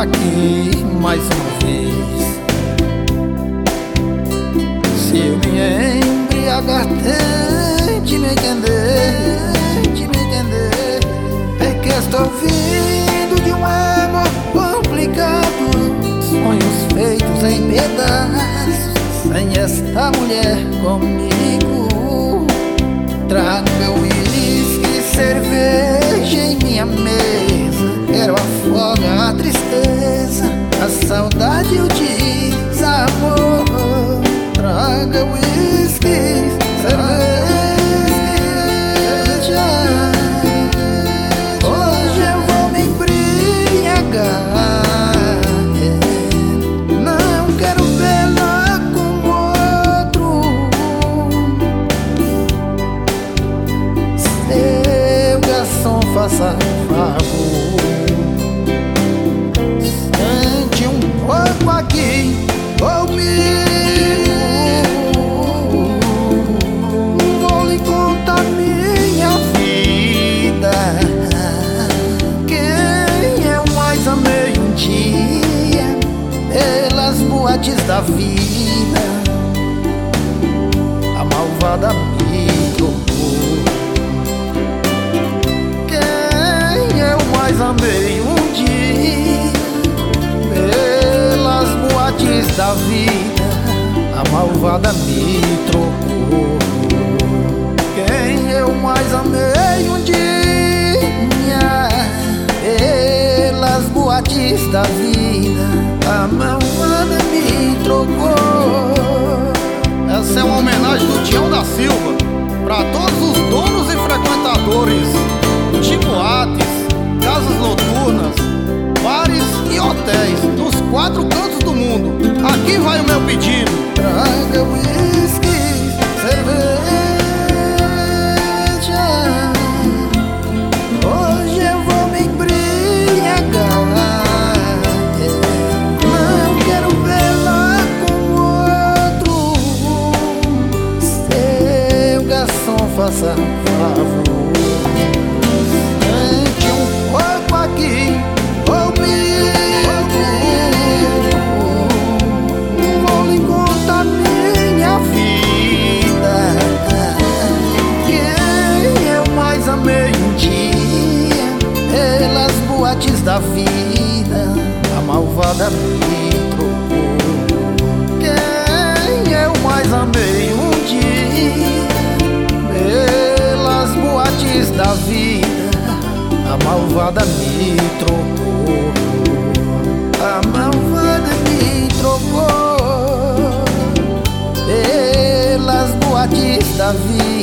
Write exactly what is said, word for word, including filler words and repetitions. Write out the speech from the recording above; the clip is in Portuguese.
aqui mais uma vez. Se eu me embriagar, tente me entender, tente me entender. É que estou vindo de um amor complicado, sonhos feitos em pedaços, sem esta mulher comigo. Traga uísque, cerveja em minha mesa. Quero afogar a tristeza, a saudade e o desamor. Traga uísque, cerveja. Hoje eu vou me embriagar. Não quero vê-la com outro. Seu garçom, faça favor, sente um pouco aqui comigo. Vou lhe contar minha vida, quem eu mais amei um dia, pelas boates da vida. A malvada me trocou. Quem eu mais amei um dia, pelas boates da vida. A malvada me trocou. Quem eu mais amei um dia, pelas boates da vida. A malvada me trocou. Essa é uma homenagem do Tião da Silva para todos os donos e frequentadores de boates, casas noturnas, bares e hotéis nos quatro cantos do mundo. Aqui vai o meu pedido. Traga uísque, cerveja. Hoje eu vou me embriagar. Não quero vê-la com outro. Seu garçom, faça favor, sente um pouco aqui comigo. Vou lhe contar minha vida, quem eu mais amei um dia, pelas boates da vida. A malvada me trocou. Quem eu mais amei um dia, pelas boates da vida. A malvada me trocou. A malvada me trocou, pelas boates da vida.